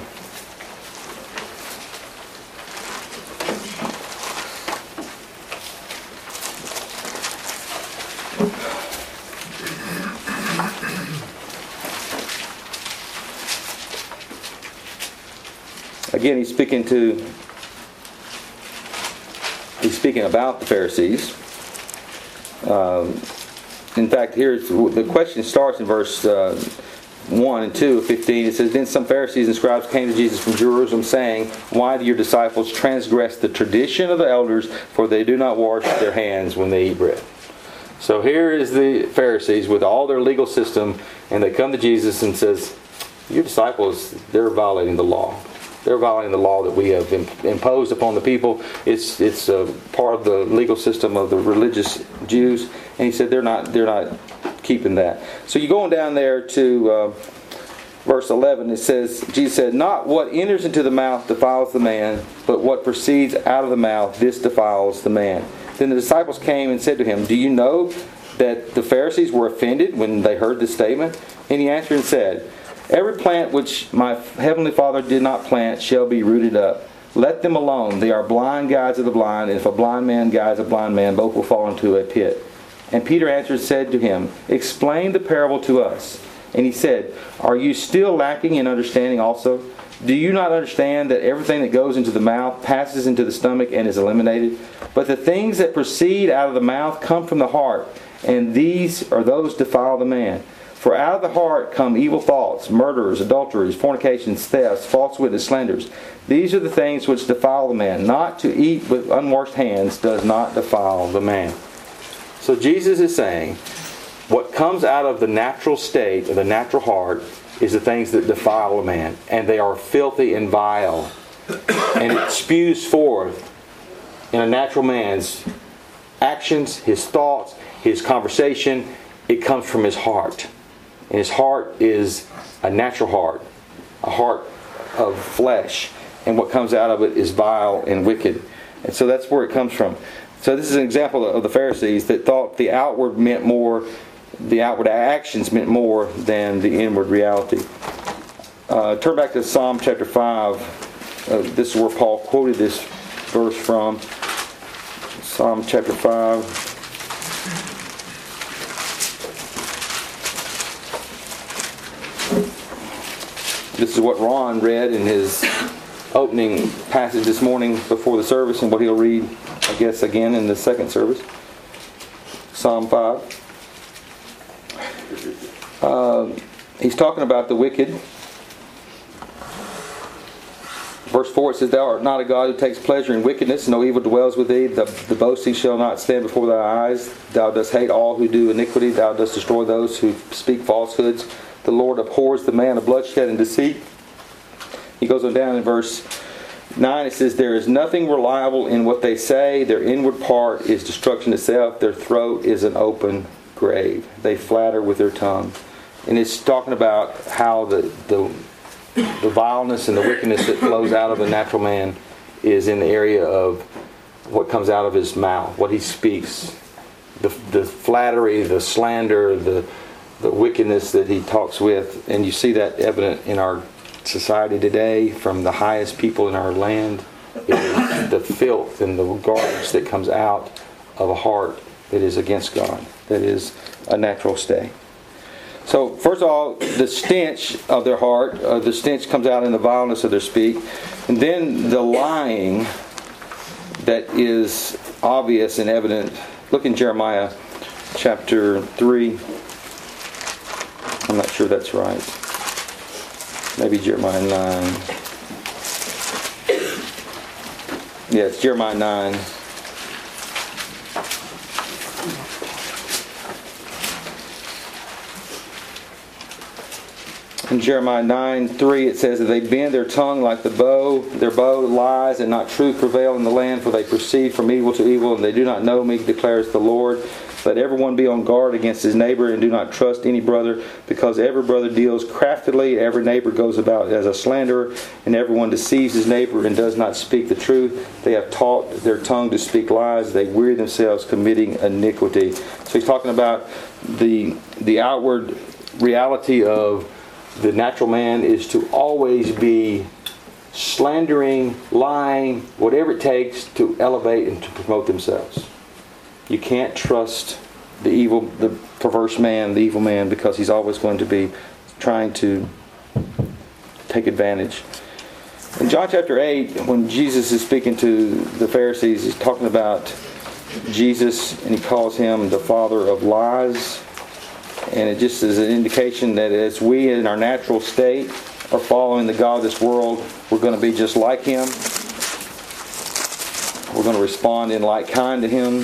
[SPEAKER 2] Again, he's speaking to, he's speaking about the Pharisees. Um, in fact, here's the question starts in verse uh, one and two of fifteen. It says, then some Pharisees and scribes came to Jesus from Jerusalem, saying, why do your disciples transgress the tradition of the elders, for they do not wash their hands when they eat bread? So here is the Pharisees with all their legal system, and they come to Jesus and says, your disciples, they're violating the law. They're violating the law that we have imposed upon the people. It's it's a part of the legal system of the religious Jews, and he said they're not they're not keeping that. So you go on down there to uh, verse eleven. It says, Jesus said, "Not what enters into the mouth defiles the man, but what proceeds out of the mouth, this defiles the man." Then the disciples came and said to him, "Do you know that the Pharisees were offended when they heard this statement?" And he answered and said, Every plant which my heavenly Father did not plant shall be rooted up. Let them alone. They are blind guides of the blind, and if a blind man guides a blind man, both will fall into a pit. And Peter answered and said to him, Explain the parable to us. And he said, Are you still lacking in understanding also? Do you not understand that everything that goes into the mouth passes into the stomach and is eliminated? But the things that proceed out of the mouth come from the heart, and these are those defile the man. For out of the heart come evil thoughts, murders, adulteries, fornications, thefts, false witness, slanders. These are the things which defile the man. Not to eat with unwashed hands does not defile the man. So Jesus is saying, what comes out of the natural state, of the natural heart, is the things that defile a man. And they are filthy and vile. And it spews forth in a natural man's actions, his thoughts, his conversation. It comes from his heart. And his heart is a natural heart, a heart of flesh. And what comes out of it is vile and wicked. And so that's where it comes from. So this is an example of the Pharisees that thought the outward meant more, the outward actions meant more than the inward reality. Uh, turn back to Psalm chapter five. Uh, this is where Paul quoted this verse from. Psalm chapter five. This is what Ron read in his opening passage this morning before the service, and what he'll read, I guess, again in the second service. Psalm five. Uh, he's talking about the wicked. Verse four, it says, Thou art not a God who takes pleasure in wickedness, no evil dwells with thee. The, the boasting shall not stand before thy eyes. Thou dost hate all who do iniquity. Thou dost destroy those who speak falsehoods. The Lord abhors the man of bloodshed and deceit. He goes on down in verse nine. It says, There is nothing reliable in what they say. Their inward part is destruction itself. Their throat is an open grave. They flatter with their tongue. And it's talking about how the, the, the vileness and the wickedness that flows out of the natural man is in the area of what comes out of his mouth, what he speaks. The, the flattery, the slander, the the wickedness that he talks with, and you see that evident in our society today from the highest people in our land. It is the filth and the garbage that comes out of a heart that is against God, that is a natural state. So first of all, the stench of their heart, uh, the stench comes out in the vileness of their speech, and then the lying that is obvious and evident. Look in Jeremiah chapter three. I'm not sure that's right. Maybe Jeremiah nine. Yeah, it's Jeremiah nine. In Jeremiah nine three it says that they bend their tongue like the bow. Their bow lies and not truth prevail in the land, for they proceed from evil to evil, and they do not know me, declares the Lord. Let everyone be on guard against his neighbor, and do not trust any brother, because every brother deals craftily, every neighbor goes about as a slanderer, and everyone deceives his neighbor and does not speak the truth. They have taught their tongue to speak lies. They weary themselves committing iniquity. So he's talking about the the outward reality of the natural man is to always be slandering, lying, whatever it takes to elevate and to promote themselves. You can't trust the evil, the perverse man, the evil man, because he's always going to be trying to take advantage. In John chapter eight, when Jesus is speaking to the Pharisees, he's talking about Jesus, and he calls him the father of lies. And it just is an indication that as we in our natural state are following the God of this world, we're going to be just like him. We're going to respond in like kind to him.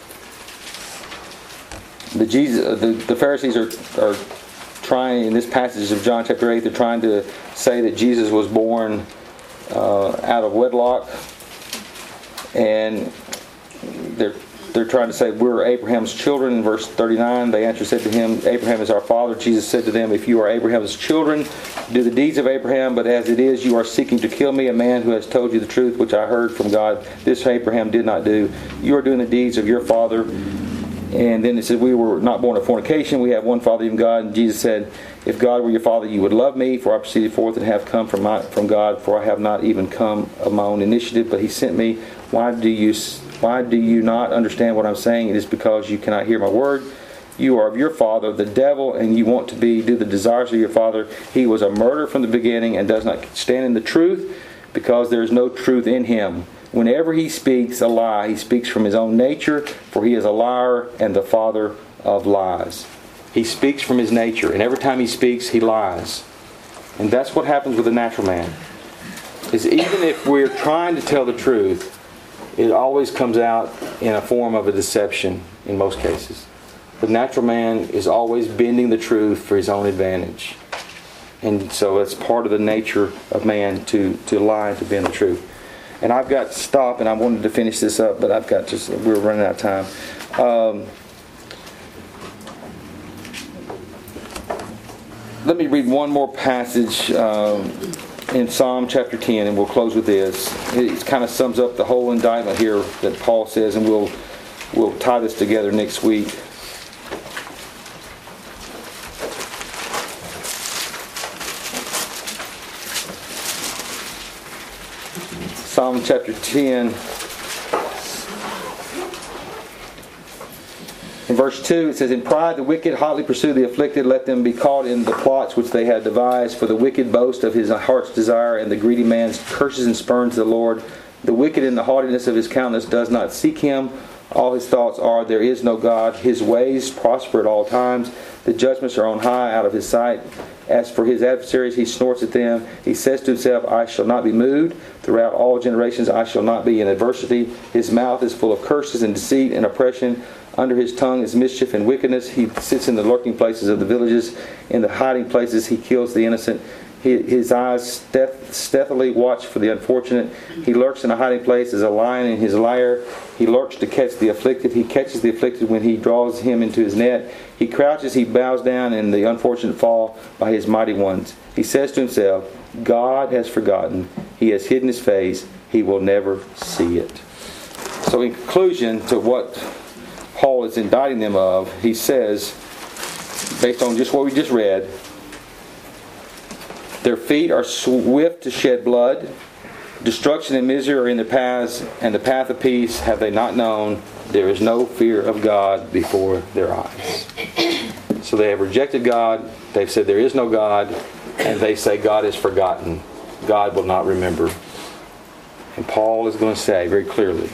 [SPEAKER 2] The, Jesus, the, the Pharisees are, are trying, in this passage of John chapter eight, they're trying to say that Jesus was born uh, out of wedlock. And they're They're trying to say we're Abraham's children. In verse thirty-nine, they answered, said to him, Abraham is our father. Jesus said to them, if you are Abraham's children, do the deeds of Abraham. But as it is, you are seeking to kill me, a man who has told you the truth, which I heard from God. This Abraham did not do. You are doing the deeds of your father. And then it said, we were not born of fornication. We have one Father, even God. And Jesus said, If God were your Father, you would love me, for I proceeded forth and have come from my, from God, for I have not even come of my own initiative, but He sent me. Why do you why do you not understand what I'm saying? It is because you cannot hear my word. You are of your father, the devil, and you want to be do the desires of your father. He was a murderer from the beginning and does not stand in the truth, because there is no truth in him. Whenever he speaks a lie, he speaks from his own nature, for he is a liar and the father of lies. He speaks from his nature, and every time he speaks, he lies. And that's what happens with the natural man. Is even if we're trying to tell the truth, it always comes out in a form of a deception in most cases. The natural man is always bending the truth for his own advantage. And so it's part of the nature of man to, to lie and to bend the truth. And I've got to stop, and I wanted to finish this up, but I've got just, we're running out of time. Um, let me read one more passage um, in Psalm chapter ten, and we'll close with this. It kind of sums up the whole indictment here that Paul says, and we'll we'll tie this together next week. Psalm chapter ten, in verse two, it says, "In pride the wicked hotly pursue the afflicted. Let them be caught in the plots which they have devised. For the wicked boast of his heart's desire, and the greedy man curses and spurns the Lord. The wicked in the haughtiness of his countenance does not seek him. All his thoughts are, there is no God. His ways prosper at all times. The judgments are on high out of his sight. As for his adversaries, he snorts at them. He says to himself, I shall not be moved. Throughout all generations, I shall not be in adversity. His mouth is full of curses and deceit and oppression. Under his tongue is mischief and wickedness. He sits in the lurking places of the villages. In the hiding places, he kills the innocent. His eyes stealth, stealthily watch for the unfortunate. He lurks in a hiding place as a lion in his lair. He lurks to catch the afflicted. He catches the afflicted when he draws him into his net. He crouches, he bows down, and the unfortunate fall by his mighty ones. He says to himself, God has forgotten. He has hidden his face. He will never see it." So in conclusion to what Paul is indicting them of, he says, based on just what we just read, their feet are swift to shed blood. Destruction and misery are in their paths, and the path of peace have they not known. There is no fear of God before their eyes. So they have rejected God. They've said there is no God, and they say God is forgotten. God will not remember. And Paul is going to say very clearly,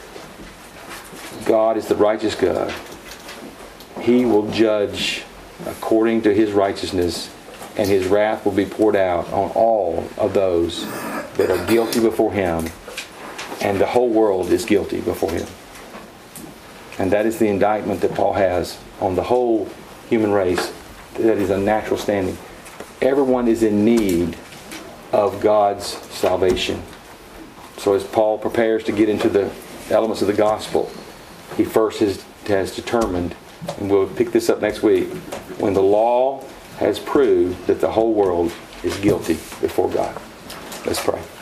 [SPEAKER 2] God is the righteous God. He will judge according to His righteousness, and His wrath will be poured out on all of those that are guilty before Him, and the whole world is guilty before Him. And that is the indictment that Paul has on the whole human race. That is a natural standing. Everyone is in need of God's salvation. So as Paul prepares to get into the elements of the gospel, he first has, has determined, and we'll pick this up next week, when the law has proved that the whole world is guilty before God. Let's pray.